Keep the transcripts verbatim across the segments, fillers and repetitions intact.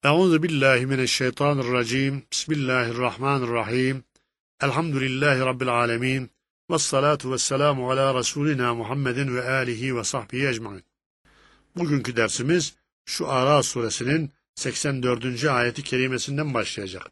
Euzu billahi mineşşeytanirracim. Bismillahirrahmanirrahim. Elhamdülillahi rabbil alamin. Ves salatu vesselamu ala Resulina Muhammedin ve alihi ve sahbihi ecmaîn. Bugünkü dersimiz Şuara suresinin seksen dördüncü ayeti kerimesinden başlayacak.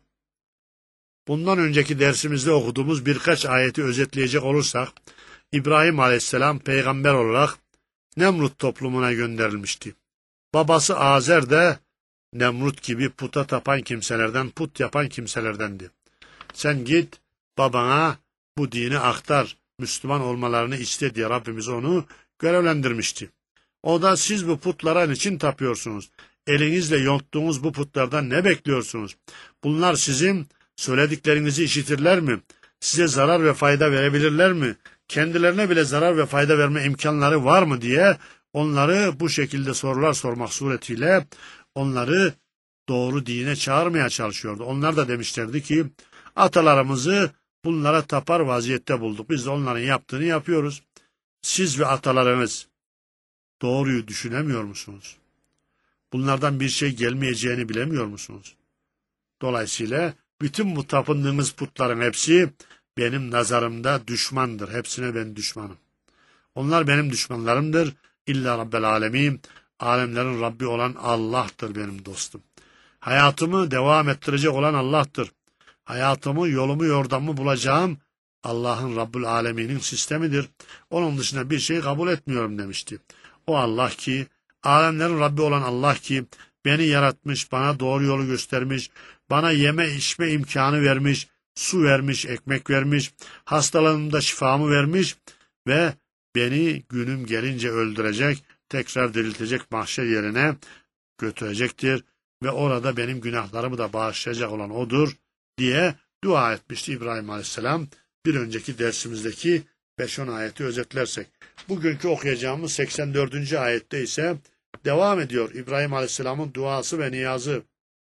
Bundan önceki dersimizde okuduğumuz birkaç ayeti özetleyecek olursak, İbrahim Aleyhisselam peygamber olarak Nemrut toplumuna gönderilmişti. Babası Azer de Nemrut gibi puta tapan kimselerden, put yapan kimselerdendi. Sen git babana bu dini aktar, Müslüman olmalarını iste diye Rabbimiz onu görevlendirmişti. O da siz bu putlara niçin tapıyorsunuz? Elinizle yonttuğunuz bu putlardan ne bekliyorsunuz? Bunlar sizin söylediklerinizi işitirler mi? Size zarar ve fayda verebilirler mi? Kendilerine bile zarar ve fayda verme imkanları var mı diye onları bu şekilde sorular sormak suretiyle onları doğru dine çağırmaya çalışıyordu. Onlar da demişlerdi ki atalarımızı bunlara tapar vaziyette bulduk. Biz de onların yaptığını yapıyoruz. Siz ve atalarınız doğruyu düşünemiyor musunuz? Bunlardan bir şey gelmeyeceğini bilemiyor musunuz? Dolayısıyla bütün bu tapındığımız putların hepsi benim nazarımda düşmandır. Hepsine ben düşmanım. Onlar benim düşmanlarımdır. İlla Rabbel Alemin. Alemlerin Rabbi olan Allah'tır benim dostum. Hayatımı devam ettirecek olan Allah'tır. Hayatımı, yolumu, yordamımı bulacağım Allah'ın Rabbül Alemin'in sistemidir. Onun dışında bir şey kabul etmiyorum demişti. O Allah ki, alemlerin Rabbi olan Allah ki, beni yaratmış, bana doğru yolu göstermiş, bana yeme içme imkanı vermiş, su vermiş, ekmek vermiş, hastalığımda şifamı vermiş ve beni günüm gelince öldürecek, tekrar diriltecek mahşer yerine götürecektir ve orada benim günahlarımı da bağışlayacak olan O'dur diye dua etmişti İbrahim Aleyhisselam. Bir önceki dersimizdeki beş on ayeti özetlersek. Bugünkü okuyacağımız seksen dördüncü ayette ise devam ediyor İbrahim Aleyhisselam'ın duası ve niyazı.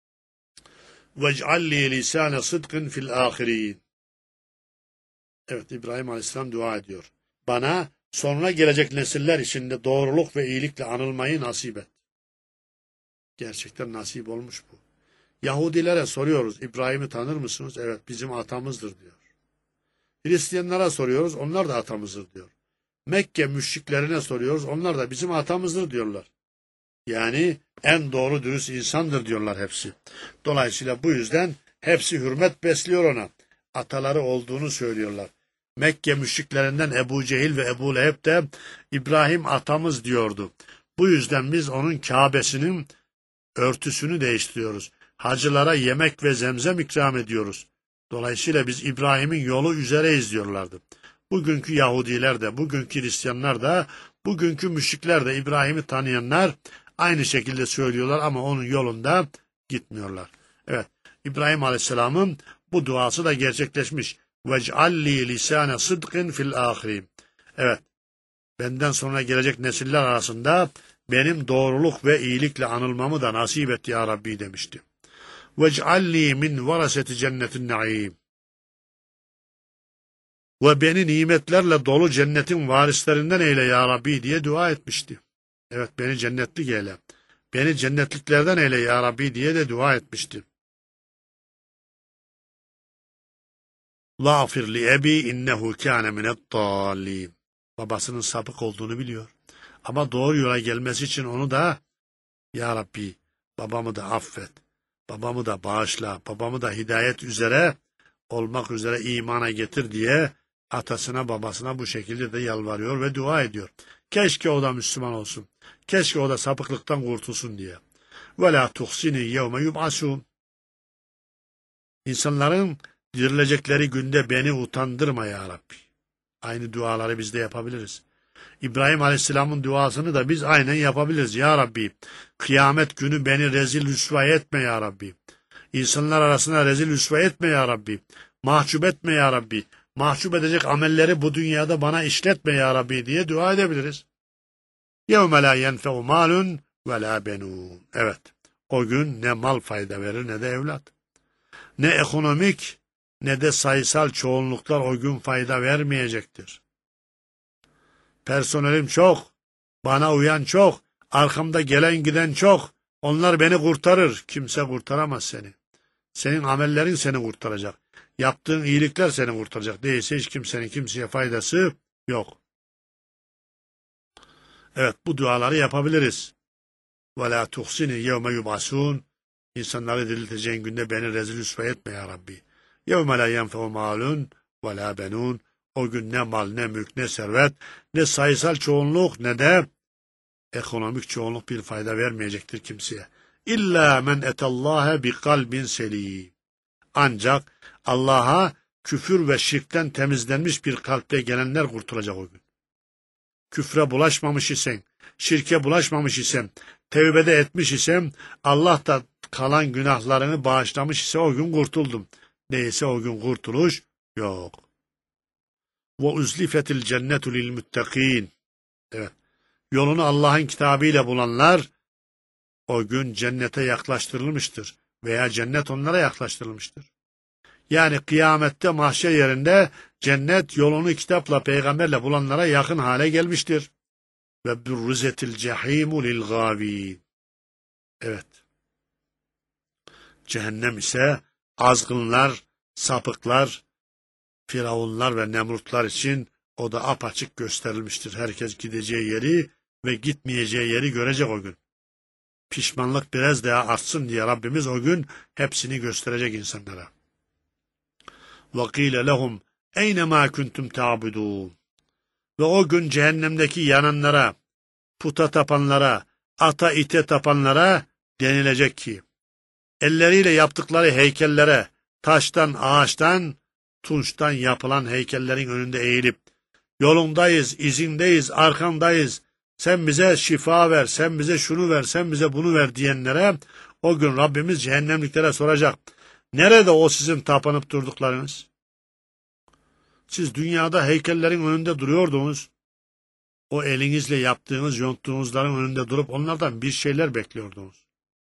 وَاجْعَلْ لِي لِسَانَ صِدْقٍ فِي الْآخِرِينَ. Evet, İbrahim Aleyhisselam dua ediyor. Bana sonra gelecek nesiller içinde doğruluk ve iyilikle anılmayı nasip et. Gerçekten nasip olmuş bu. Yahudilere soruyoruz, İbrahim'i tanır mısınız? Evet, bizim atamızdır diyor. Hristiyanlara soruyoruz, onlar da atamızdır diyor. Mekke müşriklerine soruyoruz, onlar da bizim atamızdır diyorlar. Yani en doğru dürüst insandır diyorlar hepsi. Dolayısıyla bu yüzden hepsi hürmet besliyor ona. Ataları olduğunu söylüyorlar. Mekke müşriklerinden Ebu Cehil ve Ebu Leheb de İbrahim atamız diyordu. Bu yüzden biz onun Kabe'sinin örtüsünü değiştiriyoruz. Hacılara yemek ve zemzem ikram ediyoruz. Dolayısıyla biz İbrahim'in yolu üzereyiz diyorlardı. Bugünkü Yahudiler de, bugünkü Hristiyanlar da, bugünkü müşrikler de İbrahim'i tanıyanlar aynı şekilde söylüyorlar ama onun yolunda gitmiyorlar. Evet, İbrahim Aleyhisselam'ın bu duası da gerçekleşmiş. وَاجْعَلْ لِي لِسَانَ صِدْقٍ فِي الْآخِرِينَ. Evet, benden sonra gelecek nesiller arasında benim doğruluk ve iyilikle anılmamı da nasip et ya Rabbi demişti. وَاجْعَلْ لِي مِنْ وَرَسَةِ جَنَّةِ النَّعِيمِ. Ve beni nimetlerle dolu cennetin varislerinden eyle ya Rabbi diye dua etmişti. Evet, beni cennetlik eyle. Beni cennetliklerden eyle ya Rabbi diye de dua etmişti. Lâfir li ebi innehu kâne minettâllîn. Babasının sapık olduğunu biliyor. Ama doğru yola gelmesi için onu da ya Rabbi babamı da affet. Babamı da bağışla. Babamı da hidayet üzere olmak üzere imana getir diye atasına babasına bu şekilde de yalvarıyor ve dua ediyor. Keşke o da Müslüman olsun. Keşke o da sapıklıktan kurtulsun diye. Ve la tuhsini yevme yub'asun. İnsanların dirilecekleri günde beni utandırma ya Rabbi. Aynı duaları biz de yapabiliriz. İbrahim Aleyhisselam'ın duasını da biz aynen yapabiliriz. Ya Rabbi, kıyamet günü beni rezil rüsva etme ya Rabbi. İnsanlar arasında rezil rüsva etme ya Rabbi. Mahcup etme ya Rabbi. Mahcup edecek amelleri bu dünyada bana işletme ya Rabbi diye dua edebiliriz. يَوْمَ لَا يَنْفَعُ مَالٌ وَلَا بَنُونَ. Evet, o gün ne mal fayda verir ne de evlat. Ne ekonomik ne de sayısal çoğunluklar o gün fayda vermeyecektir. Personelim çok, bana uyan çok, arkamda gelen giden çok, Onlar beni kurtarır. Kimse kurtaramaz seni. Senin amellerin seni kurtaracak. Yaptığın iyilikler seni kurtaracak. Değilse hiç kimsenin kimseye faydası yok. Evet, bu duaları yapabiliriz. وَلَا تُخْسِنِ يَوْمَ يُبْعَسُونَ İnsanları dirilteceğin günde beni rezil rüsva etme ya Rabbi. يَوْمَ لَا يَنْفَوْ مَالٌ وَلَا بَنُونَ O gün ne mal, ne mülk, ne servet, ne sayısal çoğunluk, ne de ekonomik çoğunluk bir fayda vermeyecektir kimseye. İlla men etallaha bi kalbin selim. Ancak Allah'a küfür ve şirkten temizlenmiş bir kalple gelenler kurtulacak o gün. Küfre bulaşmamış isen, şirke bulaşmamış isem, tevbede etmiş isem, Allah da kalan günahlarını bağışlamış ise o gün kurtuldum. Neyse o gün kurtuluş yok. Ve uzlifetil cennetu lil muttaqin. Evet. Yolunu Allah'ın kitabıyla bulanlar o gün cennete yaklaştırılmıştır veya cennet onlara yaklaştırılmıştır. Yani kıyamette mahşer yerinde cennet yolunu kitapla peygamberle bulanlara yakın hale gelmiştir. Ve burrizetil cehimu lil gâvîn. Evet. Cehennem ise azgınlar, sapıklar, firavunlar ve nemrutlar için o da apaçık gösterilmiştir. Herkes gideceği yeri ve gitmeyeceği yeri görecek o gün. Pişmanlık biraz daha artsın diye Rabbimiz o gün hepsini gösterecek insanlara. وَقِيلَ لَهُمْ اَيْنَ مَا كُنْتُمْ تَعْبُدُونَ Ve o gün cehennemdeki yananlara, puta tapanlara, ata ite tapanlara denilecek ki, elleriyle yaptıkları heykellere, taştan, ağaçtan, tunçtan yapılan heykellerin önünde eğilip, yolundayız, izindeyiz, arkandayız, sen bize şifa ver, sen bize şunu ver, sen bize bunu ver diyenlere, o gün Rabbimiz cehennemliklere soracak. Nerede o sizin tapınıp durduklarınız? Siz dünyada heykellerin önünde duruyordunuz. O elinizle yaptığınız, yonttuğunuzların önünde durup onlardan bir şeyler bekliyordunuz.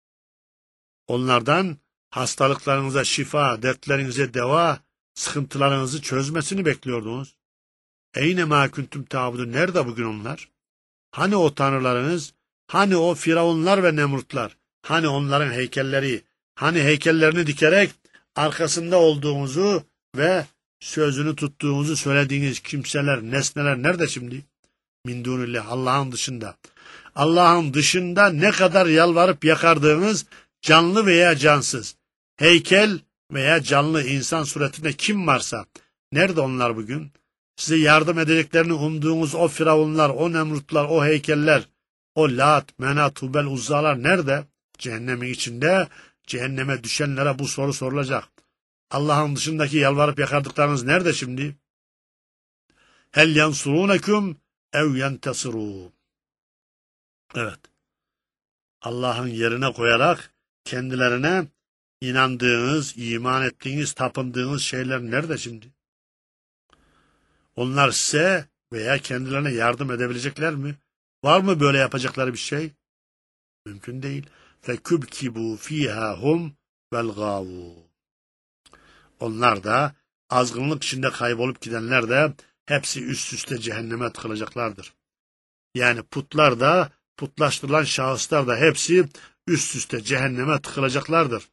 Onlardan hastalıklarınıza şifa, dertlerinize deva, sıkıntılarınızı çözmesini bekliyordunuz. Eyne mâ kuntum ta'budun. Nerede bugün onlar? Hani o tanrılarınız? Hani o firavunlar ve nemrutlar? Hani onların heykelleri? Hani heykellerini dikerek arkasında olduğunuzu ve sözünü tuttuğunuzu söylediğiniz kimseler, nesneler nerede şimdi? Min dunillah, Allah'ın dışında. Allah'ın dışında ne kadar yalvarıp yakardığınız canlı veya cansız, heykel veya canlı insan suretinde kim varsa, nerede onlar bugün? Size yardım edeceklerini umduğunuz o firavunlar, o nemrutlar, o heykeller, o Lat, Menat, Hubel, Uzzalar nerede? Cehennemin içinde, cehenneme düşenlere bu soru sorulacak. Allah'ın dışındaki yalvarıp yakardıklarınız nerede şimdi? Hel yansurunekum ev yentasirûn. Evet. Allah'ın yerine koyarak kendilerine inandığınız, iman ettiğiniz, tapındığınız şeyler nerede şimdi? Onlar size veya kendilerine yardım edebilecekler mi? Var mı böyle yapacakları bir şey? Mümkün değil. فَكُبْكِبُوا ف۪يهَا هُمْ وَالْغَاوُونَ Onlar da, azgınlık içinde kaybolup gidenler de hepsi üst üste cehenneme tıkılacaklardır. Yani putlar da, putlaştırılan şahıslar da hepsi üst üste cehenneme tıkılacaklardır.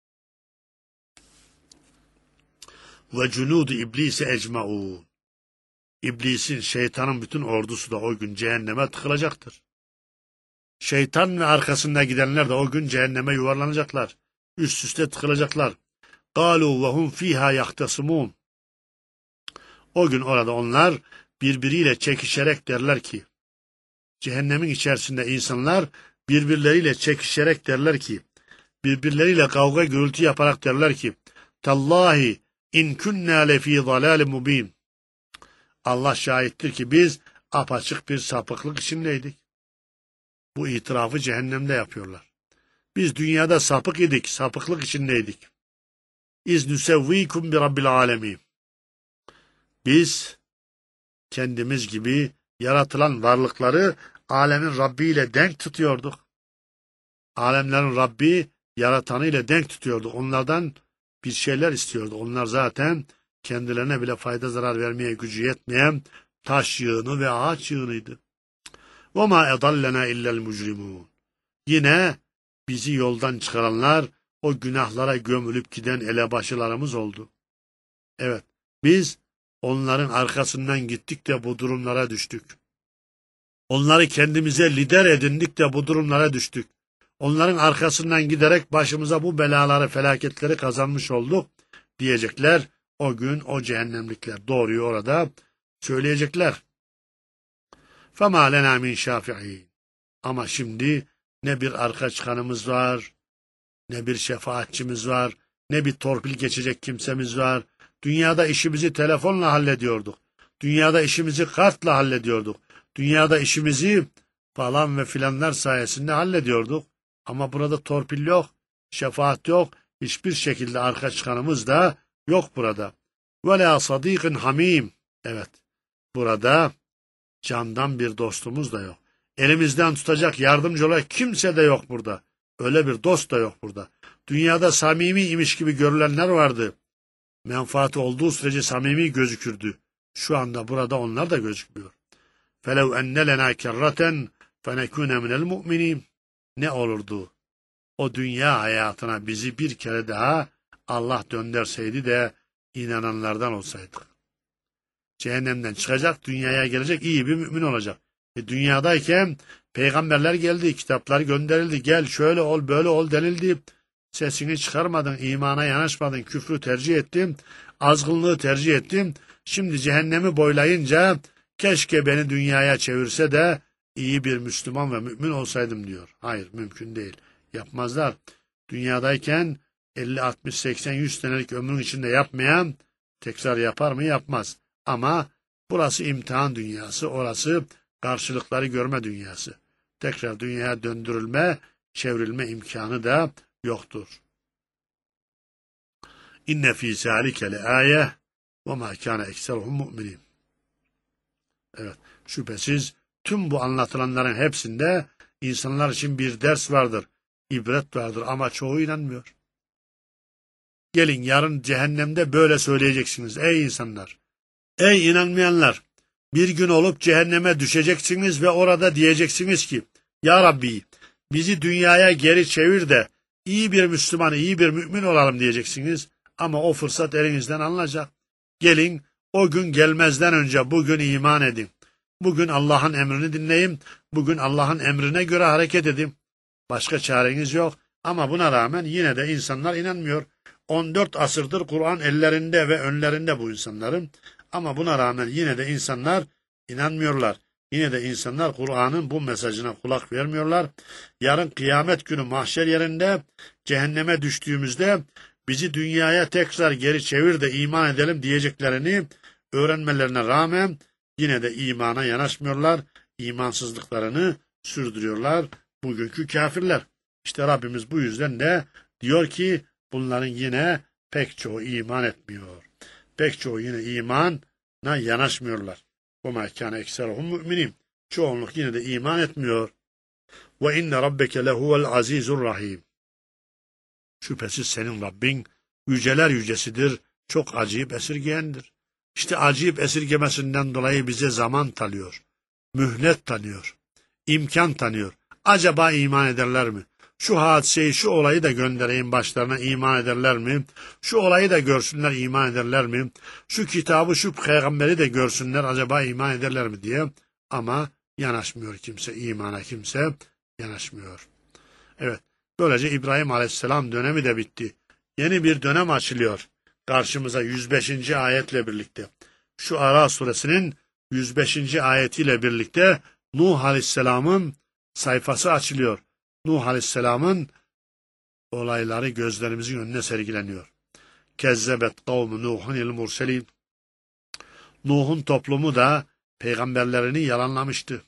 Ve cunudu iblisi ecmaun. İblisin, şeytanın bütün ordusu da o gün cehenneme tıkılacaktır. Şeytan ve arkasında gidenler de o gün cehenneme yuvarlanacaklar. Üst üste tıkılacaklar. قَالُوا وَهُمْ ف۪يهَا يَخْتَصِمُونَ O gün orada onlar birbiriyle çekişerek derler ki, cehennemin içerisinde insanlar birbirleriyle çekişerek derler ki, birbirleriyle kavga gürültü yaparak derler ki, Tallahi in kunna lefî zalâlim mubîn Allah şahittir ki biz apaçık bir sapıklık içindeydik. Bu itirafı cehennemde yapıyorlar. Biz dünyada sapık idik, sapıklık içindeydik. İz nusevvikum bi rabbil alemin. Biz kendimiz gibi yaratılan varlıkları alemin Rabbi ile denk tutuyorduk. Alemlerin Rabbi yaratanı ile denk tutuyordu. Onlardan bir şeyler istiyordu. Onlar zaten kendilerine bile fayda zarar vermeye gücü yetmeyen taş yığını ve ağaç yığınıydı. وَمَا اَضَلَّنَا اِلَّا الْمُجْرِمُونَ Yine bizi yoldan çıkaranlar o günahlara gömülüp giden elebaşılarımız oldu. Evet, biz onların arkasından gittik de bu durumlara düştük. Onları kendimize lider edindik de bu durumlara düştük. Onların arkasından giderek başımıza bu belaları, felaketleri kazanmış olduk diyecekler. O gün o cehennemlikler doğruyu orada söyleyecekler. فَمَا لَنَا مِنْ شَافِعِينَ. Ama şimdi ne bir arka çıkanımız var, ne bir şefaatçimiz var, ne bir torpil geçecek kimsemiz var. Dünyada işimizi telefonla hallediyorduk. Dünyada işimizi kartla hallediyorduk. Dünyada işimizi falan ve filanlar sayesinde hallediyorduk. Ama burada torpil yok, şefaat yok, hiçbir şekilde arka çıkanımız da yok burada. وَلَا صَد۪يقٍ hamim. Evet, burada candan bir dostumuz da yok. Elimizden tutacak, yardımcı olacak kimse de yok burada. Öyle bir dost da yok burada. Dünyada samimi imiş gibi görülenler vardı. Menfaati olduğu sürece samimi gözükürdü. Şu anda burada onlar da gözükmüyor. فَلَوْ اَنَّ لَنَا كَرَّةً فَنَكُونَ مِنَ الْمُؤْمِنِينَ. Ne olurdu? O dünya hayatına bizi bir kere daha Allah döndürseydi de inananlardan olsaydık. Cehennemden çıkacak, dünyaya gelecek, iyi bir mümin olacak. E dünyadayken peygamberler geldi, kitaplar gönderildi, gel şöyle ol, böyle ol denildi. Sesini çıkarmadın, imana yanaşmadın, küfrü tercih ettin, azgınlığı tercih ettin. Şimdi cehennemi boylayınca keşke beni dünyaya çevirse de iyi bir Müslüman ve mümin olsaydım diyor. Hayır, mümkün değil. Yapmazlar. Dünyadayken elli, altmış, seksen, yüz senelik ömrün içinde yapmayan tekrar yapar mı? Yapmaz. Ama burası imtihan dünyası, orası karşılıkları görme dünyası. Tekrar dünyaya döndürülme, çevrilme imkanı da yoktur. İnne fî zâlike leâye ve mâ kâne ekseruhum mu'minin. Evet, şüphesiz tüm bu anlatılanların hepsinde insanlar için bir ders vardır, ibret vardır ama çoğu inanmıyor. Gelin yarın cehennemde böyle söyleyeceksiniz ey insanlar. Ey inanmayanlar, bir gün olup cehenneme düşeceksiniz ve orada diyeceksiniz ki, Ya Rabbi bizi dünyaya geri çevir de iyi bir Müslüman, iyi bir mümin olalım diyeceksiniz. Ama o fırsat elinizden alınacak. Gelin o gün gelmezden önce bugün iman edin. Bugün Allah'ın emrini dinleyin. Bugün Allah'ın emrine göre hareket edin. Başka çareniz yok. Ama buna rağmen yine de insanlar inanmıyor. on dört asırdır Kur'an ellerinde ve önlerinde bu insanların. Ama buna rağmen yine de insanlar inanmıyorlar. Yine de insanlar Kur'an'ın bu mesajına kulak vermiyorlar. Yarın kıyamet günü mahşer yerinde cehenneme düştüğümüzde bizi dünyaya tekrar geri çevir de iman edelim diyeceklerini öğrenmelerine rağmen yine de imana yanaşmıyorlar. İmansızlıklarını sürdürüyorlar bugünkü kafirler. İşte Rabbimiz bu yüzden de diyor ki bunların yine pek çoğu iman etmiyor. Pek çoğu yine imana yanaşmıyorlar. وَمَا كَانَ اَكْسَرُهُمْ مُؤْمِنِينَ. Çoğunluk yine de iman etmiyor. وَاِنَّ رَبَّكَ لَهُوَ الْعَز۪يزُ الرَّح۪يمُ. Şüphesiz senin Rabbin yüceler yücesidir, çok acayip esirgeyendir. İşte acayip esirgemesinden dolayı bize zaman tanıyor, mühlet tanıyor, imkan tanıyor. Acaba iman ederler mi? Şu hadiseyi, şu olayı da göndereyim başlarına, iman ederler mi? Şu olayı da görsünler, iman ederler mi? Şu kitabı, şu peygamberi de görsünler, acaba iman ederler mi diye. Ama yanaşmıyor kimse, imana kimse yanaşmıyor. Evet, böylece İbrahim Aleyhisselam dönemi de bitti. Yeni bir dönem açılıyor karşımıza yüz beşinci ayetle birlikte. Şu Ara suresinin yüz beşinci ayetiyle birlikte Nuh Aleyhisselam'ın sayfası açılıyor. Nuh Aleyhisselam'ın olayları gözlerimizin önüne sergileniyor. Kezzebet kavmu Nuhun il murselin. Nuh'un toplumu da peygamberlerini yalanlamıştı.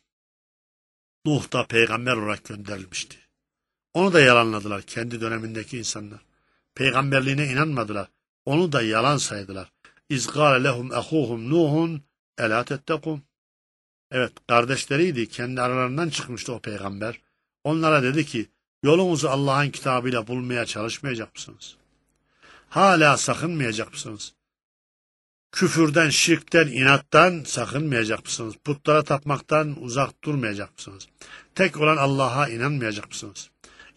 Nuh da peygamber olarak gönderilmişti. Onu da yalanladılar kendi dönemindeki insanlar. Peygamberliğine inanmadılar. Onu da yalan saydılar. İzgâle lehum ehuhum Nuhun elâ tettekûn. Evet, kardeşleriydi. Kendi aralarından çıkmıştı o peygamber. Onlara dedi ki, yolunuzu Allah'ın kitabıyla bulmaya çalışmayacak mısınız? Hala sakınmayacak mısınız? Küfürden, şirkten, inattan sakınmayacak mısınız? Putlara tapmaktan uzak durmayacak mısınız? Tek olan Allah'a inanmayacak mısınız?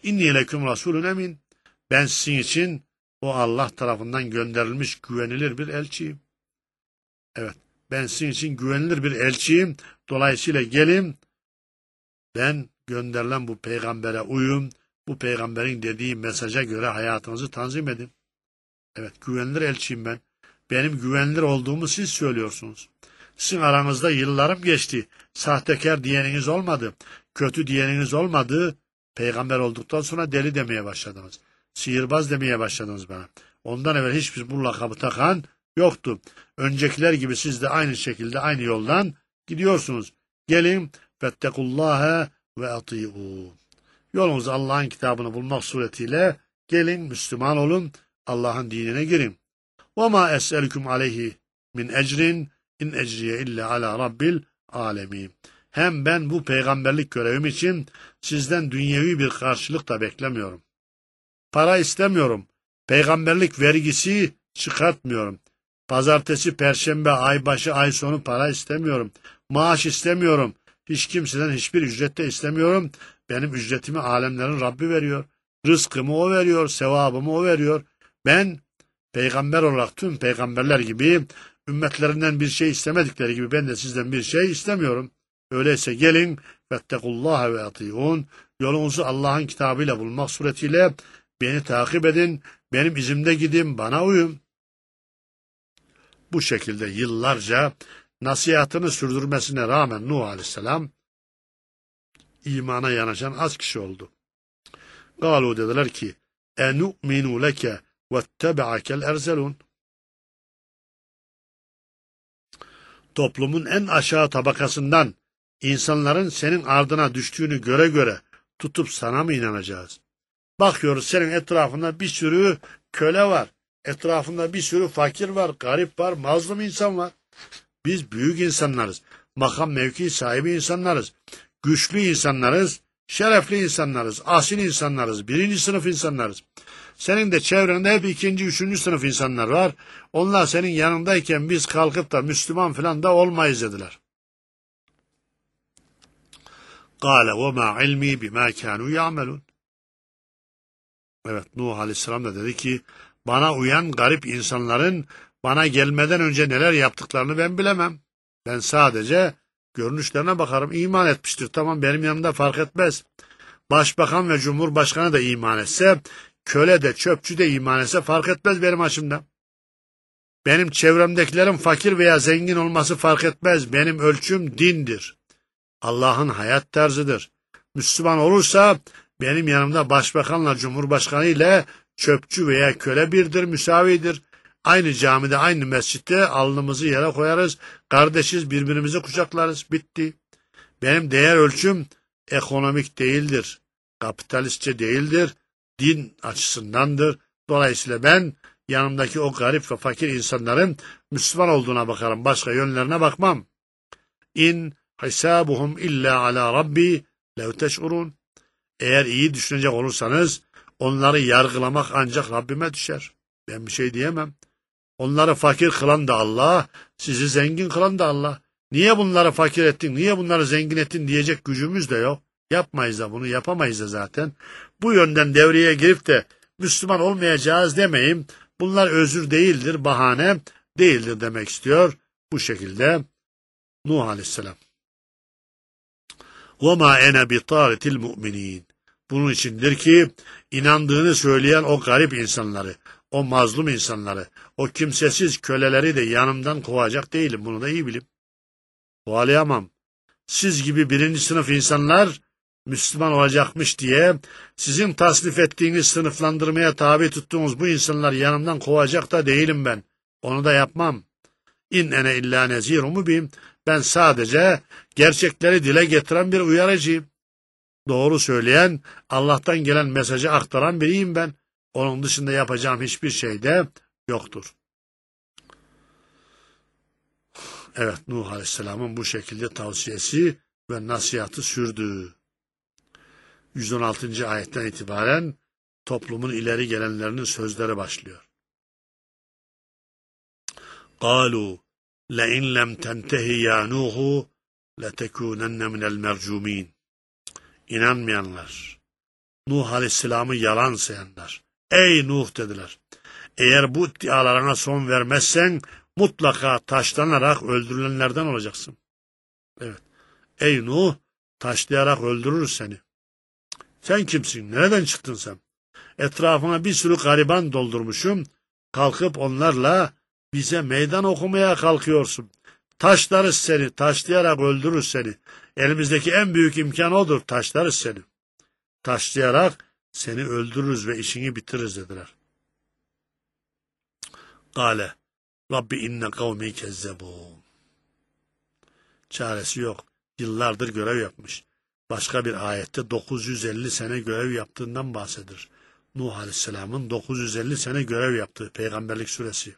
İnni leküm rasulun emin. Ben sizin için o Allah tarafından gönderilmiş güvenilir bir elçiyim. Evet, ben sizin için güvenilir bir elçiyim. Dolayısıyla gelin, ben gönderilen bu peygambere uyun, bu peygamberin dediği mesaja göre hayatınızı tanzim edin. Evet, güvenilir elçiyim ben. Benim güvenilir olduğumu siz söylüyorsunuz. Sizin aranızda yıllarım geçti. Sahtekar diyeniniz olmadı. Kötü diyeniniz olmadı. Peygamber olduktan sonra deli demeye başladınız. Sihirbaz demeye başladınız bana. Ondan evvel hiçbir bu lakabı takan yoktu. Öncekiler gibi siz de aynı şekilde aynı yoldan gidiyorsunuz. Gelin fettekullâhe ve atî'û. Yolunuz Allah'ın kitabını bulmak suretiyle gelin Müslüman olun. Allah'ın dinine girin. وَمَا أَسْأَلُكُمْ عَلَيْهِ min ecrin in ecriye illa ala rabbil alemin. Hem ben bu peygamberlik görevim için sizden dünyevi bir karşılık da beklemiyorum. Para istemiyorum. Peygamberlik vergisi çıkartmıyorum. Pazartesi, perşembe, aybaşı, ay sonu para istemiyorum. Maaş istemiyorum. Hiç kimseden hiçbir ücret de istemiyorum. Benim ücretimi alemlerin Rabbi veriyor. Rızkımı o veriyor, sevabımı o veriyor. Ben peygamber olarak tüm peygamberler gibi ümmetlerinden bir şey istemedikleri gibi ben de sizden bir şey istemiyorum. Öyleyse gelin fettekullâhe ve atî'ûn. Yolunuzu Allah'ın kitabıyla bulmak suretiyle beni takip edin. Benim izimde gidin, bana uyun. Bu şekilde yıllarca nasihatını sürdürmesine rağmen Nuh Aleyhisselam imana yanaşan az kişi oldu. Galu dediler ki enu'minu leke vettebe'akel erzelun. Toplumun en aşağı tabakasından insanların senin ardına düştüğünü göre göre tutup sana mı inanacağız? Bakıyoruz senin etrafında bir sürü köle var. Etrafında bir sürü fakir var, garip var, mazlum insan var. Biz büyük insanlarız. Makam mevki sahibi insanlarız. Güçlü insanlarız. Şerefli insanlarız. Asil insanlarız. Birinci sınıf insanlarız. Senin de çevrende hep ikinci, üçüncü sınıf insanlar var. Onlar senin yanındayken biz kalkıp da Müslüman falan da olmayız dediler. قَالَ وَمَا عِلْمِي بِمَا كَانُوا يَعْمَلُونَ. Evet, Nuh Aleyhisselam da dedi ki, bana uyan garip insanların bana gelmeden önce neler yaptıklarını ben bilemem. Ben sadece görünüşlerine bakarım. İman etmiştir. Tamam, benim yanımda fark etmez. Başbakan ve Cumhurbaşkanı da iman etse, köle de çöpçü de iman etse fark etmez benim açımdan. Benim çevremdekilerin fakir veya zengin olması fark etmez. Benim ölçüm dindir. Allah'ın hayat tarzıdır. Müslüman olursa benim yanımda başbakanla Cumhurbaşkanı ile çöpçü veya köle birdir, müsavidir. Aynı camide, aynı mescitte alnımızı yere koyarız. Kardeşiz, birbirimizi kucaklarız. Bitti. Benim değer ölçüm ekonomik değildir. Kapitalistçe değildir. Din açısındandır. Dolayısıyla ben yanımdaki o garip ve fakir insanların Müslüman olduğuna bakarım. Başka yönlerine bakmam. İn hisabuhum illa ala rabbi lev teş'urun. Eğer iyi düşünecek olursanız onları yargılamak ancak Rabbime düşer. Ben bir şey diyemem. Onları fakir kılan da Allah, sizi zengin kılan da Allah. Niye bunları fakir ettin, niye bunları zengin ettin diyecek gücümüz de yok. Yapmayız da bunu, yapamayız da zaten. Bu yönden devreye girip de Müslüman olmayacağız demeyin. Bunlar özür değildir, bahane değildir demek istiyor. Bu şekilde Nuh Aleyhisselam. وَمَا اَنَا بِطَارِتِ الْمُؤْمِنِينَ. Bunun içindir ki inandığını söyleyen o garip insanları, o mazlum insanları, o kimsesiz köleleri de yanımdan kovacak değilim. Bunu da iyi bilin. Kovalayamam. Siz gibi birinci sınıf insanlar Müslüman olacakmış diye sizin tasnif ettiğiniz sınıflandırmaya tabi tuttuğunuz bu insanlar yanımdan kovacak da değilim ben. Onu da yapmam. İn ene illa nezirun mubin. Ben sadece gerçekleri dile getiren bir uyarıcıyım. Doğru söyleyen, Allah'tan gelen mesajı aktaran biriyim ben. Onun dışında yapacağım hiçbir şey de yoktur. Evet, Nuh Aleyhisselam'ın bu şekilde tavsiyesi ve nasihatı sürdü. yüz on altıncı ayetten itibaren toplumun ileri gelenlerinin sözleri başlıyor. قَالُوا لَاِنْ لَمْ تَنْتَهِ يَا نُوحُ لَتَكُونَنَّ مِنَ الْمَرْجُومِينَ. İnanmayanlar, Nuh Aleyhisselam'ı yalan sayanlar. Ey Nuh dediler. Eğer bu iddialarına son vermezsen mutlaka taşlanarak öldürülenlerden olacaksın. Evet. Ey Nuh, taşlayarak öldürürüz seni. Sen kimsin? Nereden çıktın sen? Etrafına bir sürü gariban doldurmuşum. Kalkıp onlarla bize meydan okumaya kalkıyorsun. Taşlarız seni, taşlayarak öldürürüz seni. Elimizdeki en büyük imkan odur, taşlarız seni. Taşlayarak seni öldürürüz ve işini bitiririz dediler. Kale, Rabbi inne kavmi kezzebûn. Çaresi yok. Yıllardır görev yapmış. Başka bir ayette dokuz yüz elli sene görev yaptığından bahsedilir. Nuh Aleyhisselam'ın dokuz yüz elli sene görev yaptığı peygamberlik süresi.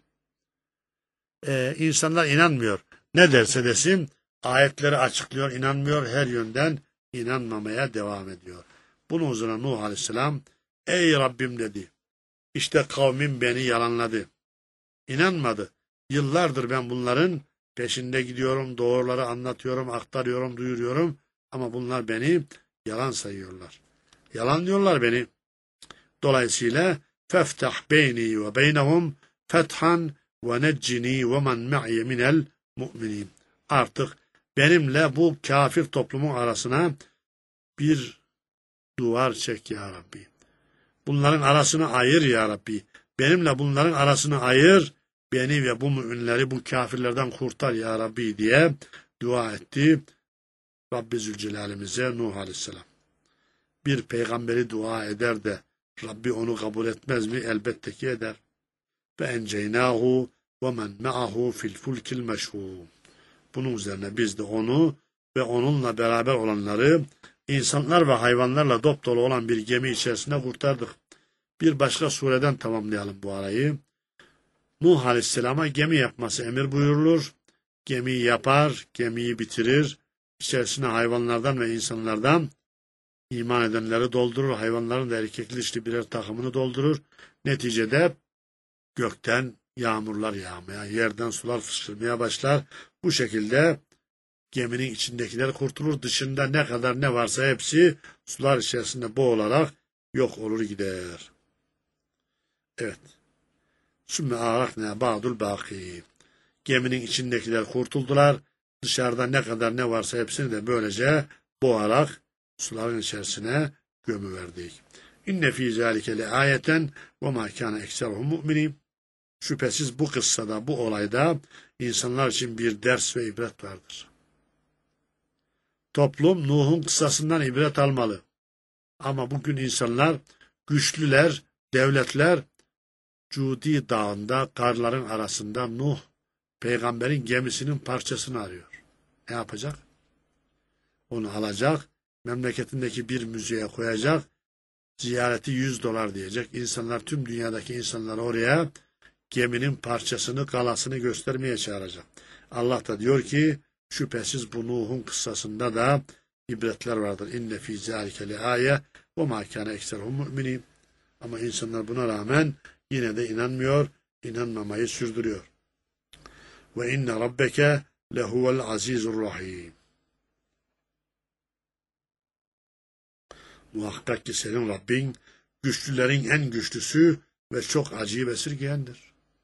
Ee, insanlar inanmıyor. Ne derse desin ayetleri açıklıyor, inanmıyor, her yönden inanmamaya devam ediyor. Bunun üzerine Nuh Aleyhisselam, ey Rabbim dedi, işte kavmim beni yalanladı. İnanmadı. Yıllardır ben bunların peşinde gidiyorum, doğruları anlatıyorum, aktarıyorum, duyuruyorum ama bunlar beni yalan sayıyorlar. Yalanlıyorlar beni. Dolayısıyla feftah beyni ve beynehum fethan ve neccini ve men ma'i minel mu'minin. Artık benimle bu kafir toplumun arasına bir duvar çek ya Rabbi. Bunların arasını ayır ya Rabbi. Benimle bunların arasını ayır. Beni ve bu müminleri bu kafirlerden kurtar ya Rabbi diye dua etti Rabbi Zülcelal'imize Nuh Aleyhisselam. Bir peygamberi dua eder de Rabbi onu kabul etmez mi? Elbette ki eder. Ve enceynahu ve men me'ahu fil fulkil meşhûm. Bunun üzerine biz de onu ve onunla beraber olanları insanlar ve hayvanlarla dop dolu olan bir gemi içerisinde kurtardık. Bir başka sureden tamamlayalım bu arayı. Nuh Aleyhisselam'a gemi yapması emir buyurulur. Gemiyi yapar, gemiyi bitirir. İçerisine hayvanlardan ve insanlardan iman edenleri doldurur. Hayvanların da erkekli dişli birer takımını doldurur. Neticede gökten yağmurlar yağmaya, yerden sular fışkırmaya başlar. Bu şekilde geminin içindekiler kurtulur. Dışında ne kadar ne varsa hepsi sular içerisinde boğularak yok olur gider. Evet. Sümme âraknâ ba'dul bâkî. Geminin içindekiler kurtuldular. Dışarıda ne kadar ne varsa hepsini de böylece boğarak suların içerisine gömüverdik. İnne fî zâlike le âyeten ve mâ kâne ekseruhum mu'minîn. Şüphesiz bu kıssada, bu olayda insanlar için bir ders ve ibret vardır. Toplum Nuh'un kıssasından ibret almalı. Ama bugün insanlar, güçlüler, devletler, Cudi Dağı'nda karların arasında Nuh peygamberin gemisinin parçasını arıyor. Ne yapacak? Onu alacak, memleketindeki bir müzeye koyacak, ziyareti yüz dolar diyecek. İnsanlar, tüm dünyadaki insanlar oraya geminin parçasını, galasını göstermeye çağıracak. Allah da diyor ki, şüphesiz bu Nuh'un kıssasında da ibretler vardır. İnne fî zâlike le âye ve mâ kâne ekseruhum mu'minîn. Ama insanlar buna rağmen yine de inanmıyor, inanmamayı sürdürüyor. Ve inne rabbeke lehuvel azizur rahim. Muhakkak ki senin Rabbin güçlülerin en güçlüsü ve çok acıyı esirgeyendir.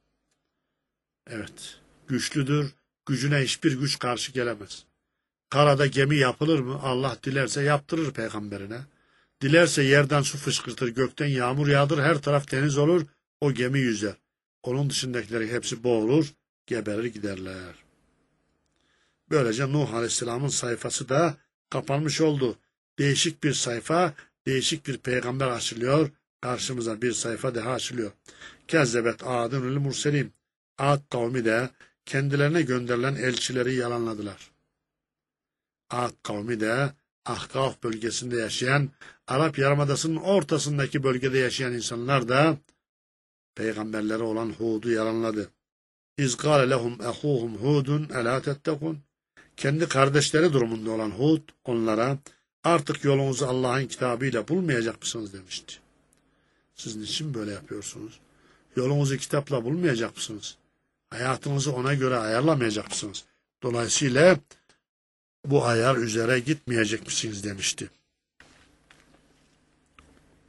Evet, güçlüdür, gücüne hiçbir güç karşı gelemez. Karada gemi yapılır mı? Allah dilerse yaptırır peygamberine. Dilerse yerden su fışkırtır, gökten yağmur yağdır, her taraf deniz olur, o gemi yüzer. Onun dışındakileri hepsi boğulur, geberir giderler. Böylece Nuh Aleyhisselam'ın sayfası da kapanmış oldu. Değişik bir sayfa, değişik bir peygamber açılıyor, karşımıza bir sayfa daha açılıyor. Kezzebet Adunul Murselim. Ad kavmi de kendilerine gönderilen elçileri yalanladılar. Ad kavmi de Ahkaf bölgesinde yaşayan, Arap Yarımadası'nın ortasındaki bölgede yaşayan insanlar da peygamberleri olan Hud'u yalanladı. İz gâle lehum ehûhum Hudun elâ tettekûn. Kendi kardeşleri durumunda olan Hud onlara artık yolunuzu Allah'ın kitabıyla bulmayacak mısınız demişti. Siz niçin böyle yapıyorsunuz? Yolunuzu kitapla bulmayacak mısınız? Hayatınızı ona göre ayarlamayacak mısınız? Dolayısıyla bu ayar üzere gitmeyecek misiniz demişti.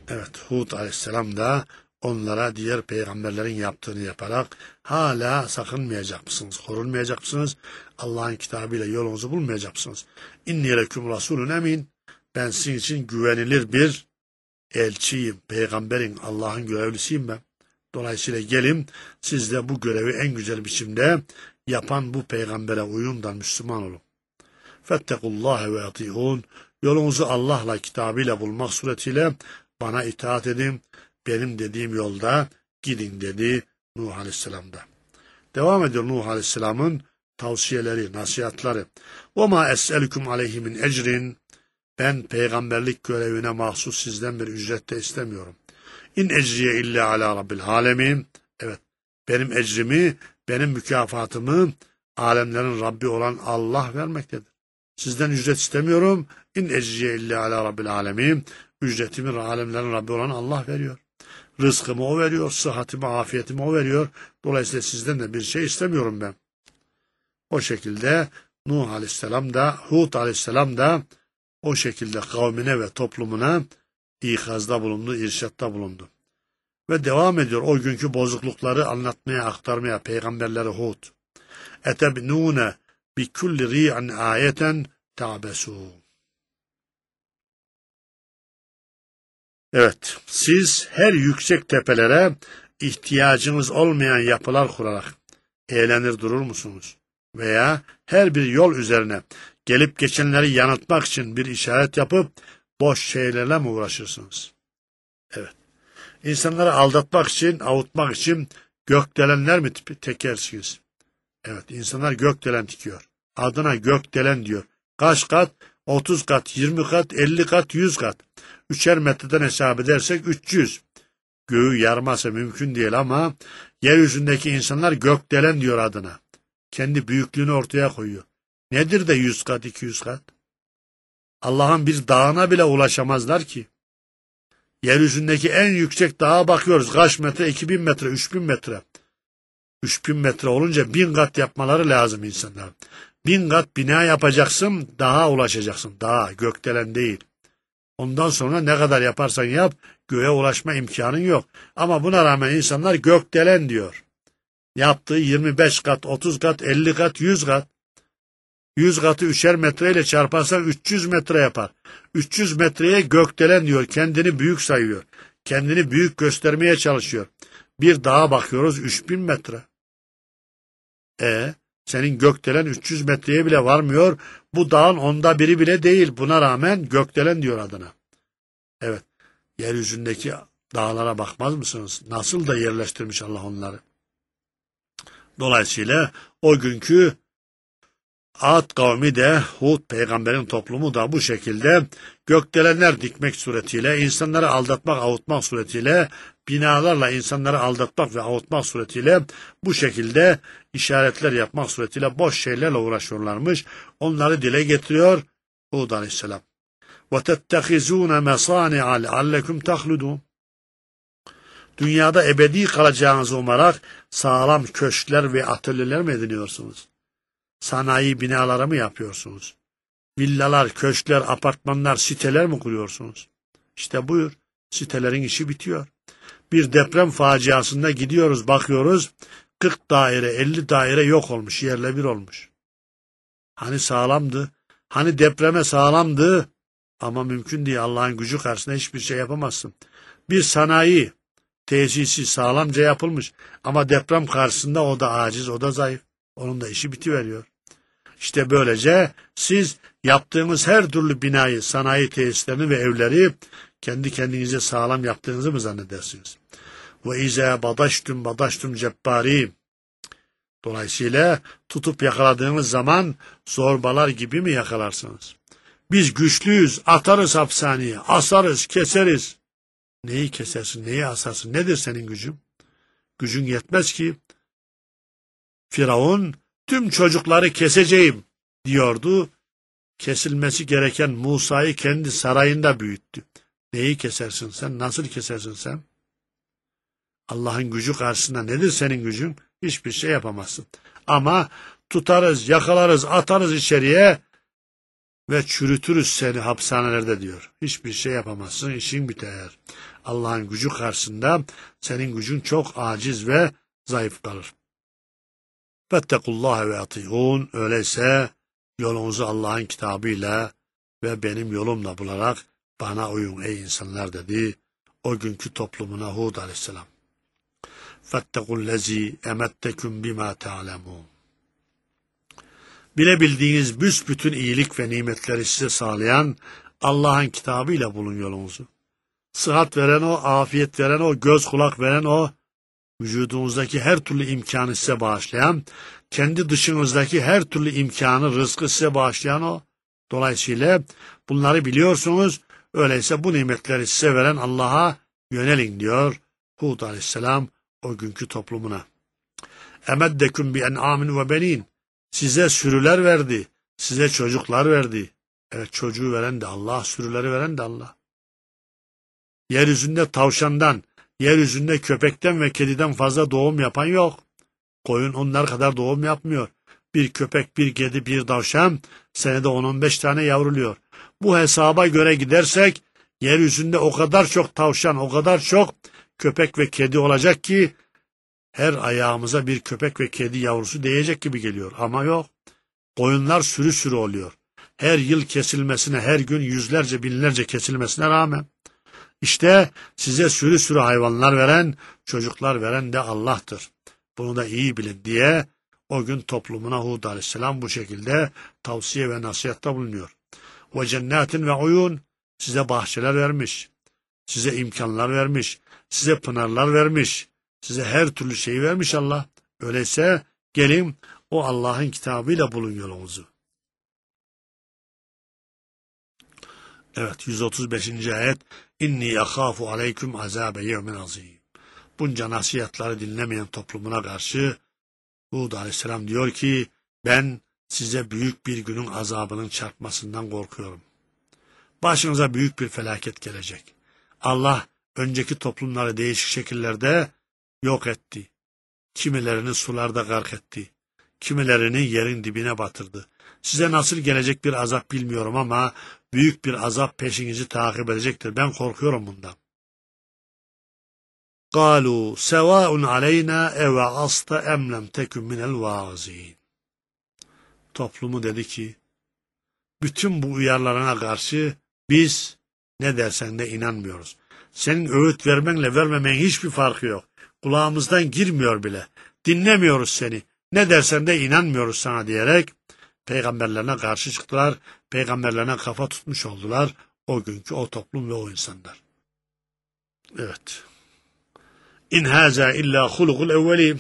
Evet, Hud aleyhisselam da onlara diğer peygamberlerin yaptığını yaparak hala sakınmayacak mısınız, korunmayacak mısınız? Allah'ın kitabıyla yolunuzu bulmayacak mısınız? İnni leküm rasulun emin. Ben sizin için güvenilir bir elçiyim, peygamberin, Allah'ın görevlisiyim ben. Dolayısıyla gelin siz de bu görevi en güzel biçimde yapan bu peygambere uyun, Müslüman olun. Fettekullâhe ve atîhûn. Yolunuzu Allah'la, kitabıyla bulmak suretiyle bana itaat edin. Benim dediğim yolda gidin dedi Nuh Aleyhisselam'da. Devam ediyor Nuh Aleyhisselam'ın tavsiyeleri, nasihatleri. وَمَا أَسْأَلُكُمْ عَلَيْهِ مِنْ اَجْرٍ. Ben peygamberlik görevine mahsus sizden bir ücret de istemiyorum. İn ecriye illa ala rabbil alemin. Evet, benim ecrimi, benim mükafatımı alemlerin Rabbi olan Allah vermektedir. Sizden ücret istemiyorum. İn ecriye illa ala rabbil alemin. Ücretimi alemlerin Rabbi olan Allah veriyor. Rızkımı o veriyor, sıhhatimi, afiyetimi o veriyor. Dolayısıyla sizden de bir şey istemiyorum ben. O şekilde Nuh Aleyhisselam da, Hud Aleyhisselam da o şekilde kavmine ve toplumuna ikazda bulundu, irşatta bulundu. Ve devam ediyor o günkü bozuklukları anlatmaya, aktarmaya peygamberleri Hud. Etebnûne bi kulli ri'an ayeten ta'besûn. Evet, siz her yüksek tepelere ihtiyacınız olmayan yapılar kurarak eğlenir durur musunuz? Veya her bir yol üzerine gelip geçenleri yanıltmak için bir işaret yapıp boş şeylerle mi uğraşırsınız? Evet. İnsanları aldatmak için, avutmak için gökdelenler mi tekersiniz? Evet, insanlar gökdelen dikiyor. Adına gökdelen diyor. Kaç kat? otuz kat, yirmi kat, elli kat, yüz kat. Üçer metreden hesap edersek üç yüz. Göğü yarması mümkün değil ama yeryüzündeki insanlar gökdelen diyor adına. Kendi büyüklüğünü ortaya koyuyor. Nedir de yüz kat, iki yüz kat? Allah'ın bir dağına bile ulaşamazlar ki. Yeryüzündeki en yüksek dağa bakıyoruz. Kaç metre? iki bin metre, üç bin metre. üç bin metre olunca bin kat yapmaları lazım insanlar. Bin kat bina yapacaksın, dağa ulaşacaksın. Dağa, gökdelen değil. Ondan sonra ne kadar yaparsan yap, göğe ulaşma imkanın yok. Ama buna rağmen insanlar gökdelen diyor. Yaptığı yirmi beş kat, otuz kat, elli kat, yüz kat. yüz katı üçer metreyle çarparsan üç yüz metre yapar. üç yüz metreye gökdelen diyor. Kendini büyük sayıyor. Kendini büyük göstermeye çalışıyor. Bir dağa bakıyoruz üç bin metre. E senin gökdelen üç yüz metreye bile varmıyor. Bu dağın onda biri bile değil. Buna rağmen gökdelen diyor adına. Evet. Yeryüzündeki dağlara bakmaz mısınız? Nasıl da yerleştirmiş Allah onları. Dolayısıyla o günkü Ad kavmi de Hud peygamberin toplumu da bu şekilde gökdelenler dikmek suretiyle, insanları aldatmak, avutmak suretiyle, binalarla insanları aldatmak ve avutmak suretiyle bu şekilde işaretler yapmak suretiyle boş şeylerle uğraşıyorlarmış. Onları dile getiriyor Hud aleyhisselam. وَتَتَّخِذُونَ مَصَانِعَ لَعَلَّكُمْ تَخْلُدُونَ. Dünyada ebedi kalacağınızı umarak sağlam köşkler ve atölyeler mi ediniyorsunuz? Sanayi binaları mı yapıyorsunuz? Villalar, köşkler, apartmanlar, siteler mi kuruyorsunuz? İşte buyur, sitelerin işi bitiyor. Bir deprem faciasında gidiyoruz, bakıyoruz, kırk daire, elli daire yok olmuş, yerle bir olmuş. Hani sağlamdı, hani depreme sağlamdı ama mümkün değil, Allah'ın gücü karşısında hiçbir şey yapamazsın. Bir sanayi tesisi sağlamca yapılmış ama deprem karşısında o da aciz, o da zayıf. Onun da işi bitiveriyor. İşte böylece siz yaptığınız her türlü binayı, sanayi tesislerini ve evleri kendi kendinize sağlam yaptığınızı mı zannedersiniz? Ve izâ badaştum badaştum cebbâri. Dolayısıyla tutup yakaladığınız zaman zorbalar gibi mi yakalarsınız? Biz güçlüyüz, atarız hapishaneye, asarız, keseriz. Neyi kesersin, neyi asarsın? Nedir senin gücün? Gücün yetmez ki. Firavun tüm çocukları keseceğim diyordu. Kesilmesi gereken Musa'yı kendi sarayında büyüttü. Neyi kesersin sen? Nasıl kesersin sen? Allah'ın gücü karşısında nedir senin gücün? Hiçbir şey yapamazsın. Ama tutarız, yakalarız, atarız içeriye ve çürütürüz seni hapishanelerde diyor. Hiçbir şey yapamazsın, işin biter. Allah'ın gücü karşısında senin gücün çok aciz ve zayıf kalır. Fettekullâhe ve atî'ûn. Öyleyse yolunuzu Allah'ın kitabıyla ve benim yolumla bularak bana uyun ey insanlar dedi o günkü toplumuna Hud aleyhisselam. Fettekullezî emetteküm bimâ te'alemûn. Bilebildiğiniz büsbütün iyilik ve nimetleri size sağlayan Allah'ın kitabıyla bulun yolunuzu. Sıhhat veren o, afiyet veren o, göz kulak veren o, vücudunuzdaki her türlü imkanı size bağışlayan, kendi dışınızdaki her türlü imkanı, rızkı size bağışlayan o. Dolayısıyla bunları biliyorsunuz, öyleyse bu nimetleri size veren Allah'a yönelin diyor Hud aleyhisselam o günkü toplumuna. Emeddeküm bi en'amin ve benin. Size sürüler verdi, size çocuklar verdi. Evet, çocuğu veren de Allah, sürüleri veren de Allah. Yeryüzünde tavşandan, yeryüzünde köpekten ve kediden fazla doğum yapan yok. Koyun onlar kadar doğum yapmıyor. Bir köpek, bir kedi, bir tavşan senede on on beş tane yavruluyor. Bu hesaba göre gidersek yeryüzünde o kadar çok tavşan, o kadar çok köpek ve kedi olacak ki her ayağımıza bir köpek ve kedi yavrusu değecek gibi geliyor. Ama yok. Koyunlar sürü sürü oluyor. Her yıl kesilmesine, her gün yüzlerce, binlerce kesilmesine rağmen. İşte size sürü sürü hayvanlar veren, çocuklar veren de Allah'tır. Bunu da iyi bilin diye o gün toplumuna Hud aleyhisselam bu şekilde tavsiye ve nasihatta bulunuyor. Ve cennetin ve uyun, size bahçeler vermiş, size imkanlar vermiş, size pınarlar vermiş, size her türlü şeyi vermiş Allah. Öyleyse gelin o Allah'ın kitabıyla bulun yolunuzu. Evet, yüz otuz beşinci ayet. İnni yakhafu aleyküm azabe yevmin azim. Bunca nasihatları dinlemeyen toplumuna karşı Hud aleyhisselam diyor ki ben size büyük bir günün azabının çarpmasından korkuyorum. Başınıza büyük bir felaket gelecek. Allah önceki toplumları değişik şekillerde yok etti. Kimilerini sularda gark etti. Kimilerini yerin dibine batırdı. Size nasıl gelecek bir azap bilmiyorum ama büyük bir azap peşinizi takip edecektir. Ben korkuyorum bundan. قَالُوا سَوَاءٌ عَلَيْنَا اَوَعَصْتَ اَمْ لَمْ تَكُمْ مِنَ الْوَاعِزِينَ. Toplumu dedi ki, bütün bu uyarılarına karşı biz ne dersen de inanmıyoruz. Senin öğüt vermenle vermemen hiçbir farkı yok. Kulağımızdan girmiyor bile. Dinlemiyoruz seni. Ne dersen de inanmıyoruz sana diyerek peygamberlerine karşı çıktılar. Peygamberlerine kafa tutmuş oldular. O günkü o toplum ve o insanlar. Evet. İn haza illa hulukul evvelin.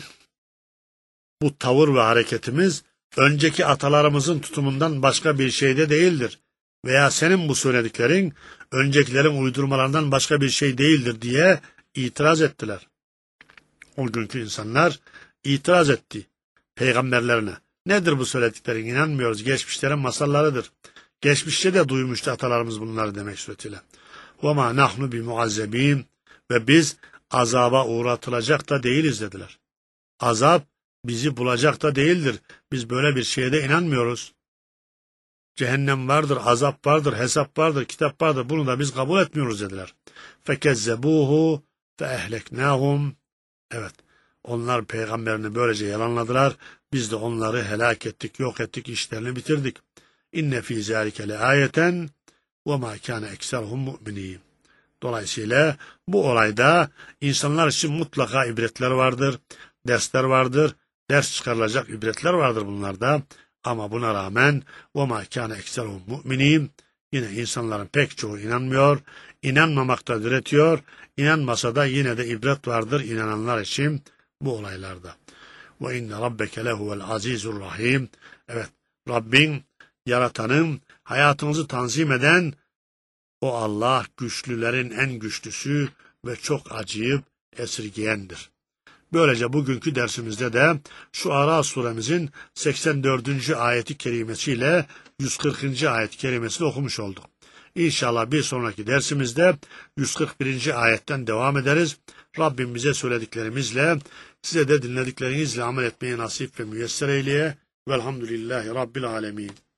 Bu tavır ve hareketimiz önceki atalarımızın tutumundan başka bir şeyde değildir. Veya senin bu söylediklerin öncekilerin uydurmalarından başka bir şey değildir diye itiraz ettiler. O günkü insanlar itiraz etti peygamberlerine. Nedir bu söylediklerin? İnanmıyoruz. Geçmişlerin masallarıdır. Geçmişte de duymuştu atalarımız bunları demek suretiyle. وَمَا نَحْنُ بِمُعَذَّب۪ينَ. Ve biz azaba uğratılacak da değiliz dediler. Azap bizi bulacak da değildir. Biz böyle bir şeye de inanmıyoruz. Cehennem vardır, azap vardır, hesap vardır, kitap vardır. Bunu da biz kabul etmiyoruz dediler. فَكَزَّبُوهُ فَاَهْلَكْنَاهُمْ. Evet, onlar peygamberini böylece yalanladılar. Biz de onları helak ettik, yok ettik, işlerini bitirdik. İnne fî zâlike le âyeten ve mâ kâne ekserhum mu'minîn. Dolayısıyla bu olayda insanlar için mutlaka ibretler vardır, dersler vardır, ders çıkarılacak ibretler vardır bunlarda. Ama buna rağmen وَمَا كَانَ اَكْسَرُهُمْ مُؤْمِنِينَ. Yine insanların pek çoğu inanmıyor, inanmamakta diretiyor, inanmasa da yine de ibret vardır inananlar için bu olaylarda. وَاِنَّ رَبَّكَ لَهُوَ الْعَز۪يزُ الرَّح۪يمُ. Evet, Rabbin, yaratanın, hayatımızı tanzim eden o Allah güçlülerin en güçlüsü ve çok acıyıp esirgeyendir. Böylece bugünkü dersimizde de Şuara suremizin seksen dördüncü ayeti kerimesiyle yüz kırkıncı ayet kerimesini okumuş olduk. İnşallah bir sonraki dersimizde yüz kırk birinci ayetten devam ederiz. Rabbim bize söylediklerimizle, size de dinlediklerinizle amel etmeyi nasip ve müyesser eyleye. Velhamdülillahi Rabbil alemin.